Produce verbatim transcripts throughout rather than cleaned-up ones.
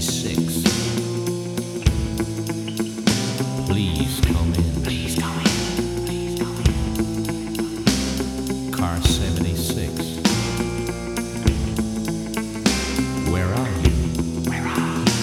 seventy-six. Please come in. Please come in. Please come in. Car seventy-six. Where are you? Where are you?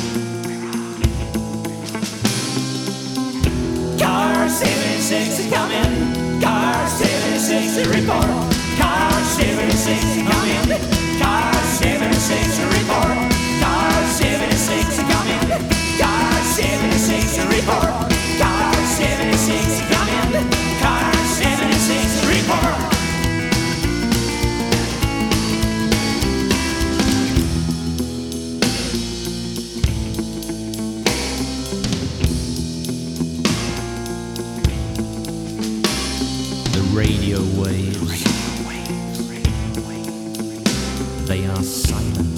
Car seventy-six come in. Car seventy-six report. Car seventy-six come in. Car seventy-six report. Car seventy-six come in. Car seventy-six report. Car seventy-six come in. Car seventy-six report. The radio waves, they are silent.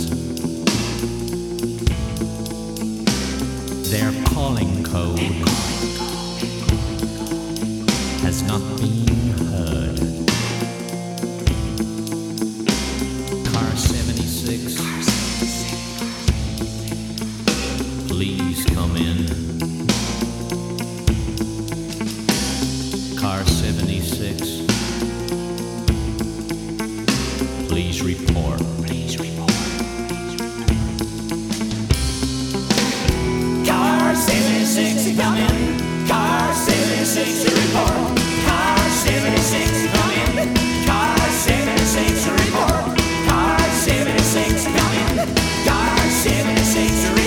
Their calling code has not been heard. Car seventy-six, please come in. Car seventy-six, please report. Please report. Car seventy-six come in. Car seventy-six report. Car seventy-six come in. Car seventy-six report. Car seventy-six come in. Car seventy-six report.